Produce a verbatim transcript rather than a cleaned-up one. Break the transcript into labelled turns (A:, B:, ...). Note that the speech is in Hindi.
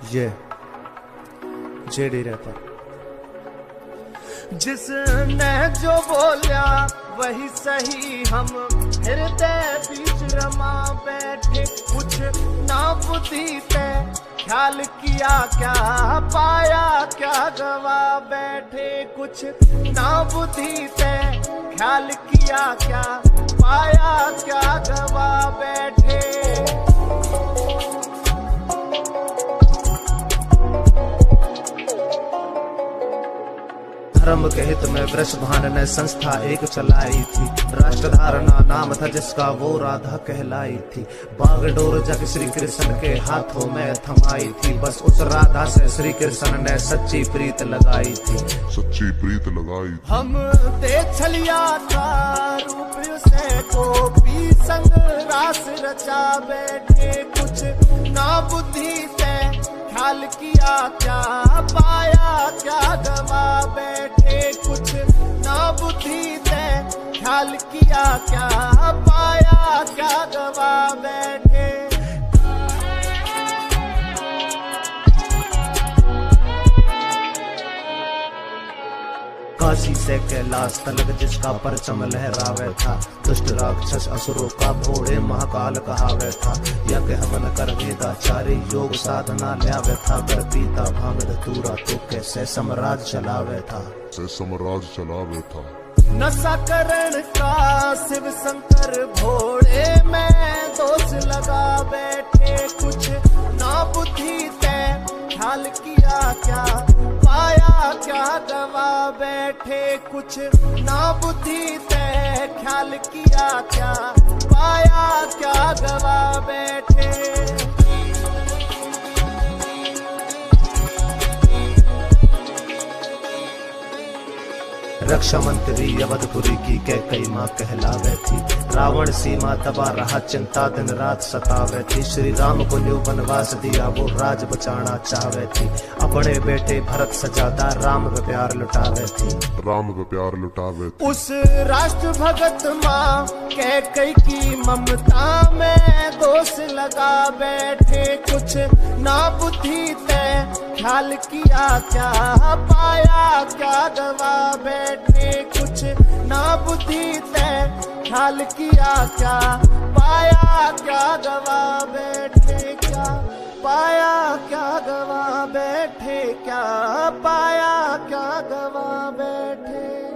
A: ये जेडी रैपर।
B: जिसने जो बोला वही सही, हम हृदय बीच रमा बैठे। कुछ ना बुद्धि ते ख्याल किया क्या पाया, क्या गवा बैठे। कुछ ना बुद्धि ते ख्याल किया क्या पाया, क्या गवा बैठे।
A: धर्म के हित में वृषभान ने संस्था एक चलाई थी। राष्ट्रधारणा नाम था जिसका वो राधा कहलाई थी। बागडोर जग श्री कृष्ण के हाथों में थमाई थी। बस उस राधा से श्री कृष्ण ने सच्ची प्रीत लगाई थी।
C: सच्ची प्रीत लगाई थी।
B: हम ते छलिया था रूप से गोपी संग रास रचा बैठे। कुछ ना बुद्धि से ख्याल किया क्या पाया, क्या गवा बैठे। कुछ ना बुद्धि से ख्याल किया क्या पाया, क्या गवा बैठे।
A: काशी से कैलाश तलक जिसका परचम लहरावे था। दुष्ट राक्षस असुरों का भोड़े महाकाल कहावे था। यज्ञ हवन कर वेदाचारी योग साधना ल्यावे था। कर पीता भांग धतूरा तो कैसे सम्राज चलावे था।
C: से सम्राज चलावे था।
B: नशा करण का शिव शंकर भोड़े में दोष लगा बैठे। कुछ ना बुद्धि ते ख्याल किया क्या पाया, क्या गवा बैठे। कुछ ना बुद्धि ते ख्याल किया क्या पाया, क्या गवा बैठे।
A: रक्षा मंत्री अवधपुरी की कैकई माँ कहलावे थी। रावण सीमा तबा रहा चिंता दिन रात सतावे थी। श्री राम को न्यू वनवास दिया वो राज बचाना चाहे थी। अपने बेटे भरत सजादा राम पे प्यार लुटावे थी।
C: राम पे प्यार लुटावे थी।
B: उस राष्ट्र भगत माँ कैकई की ममता में दोष लगा बैठे। कुछ ना बुद्धि ते ख्याल किया क्या पाया, क्या गवा बैठे। कुछ ना बुद्धि ते ख्याल किया क्या पाया, क्या गवा बैठे। क्या पाया, क्या गवा बैठे। क्या पाया, क्या गवा बैठे।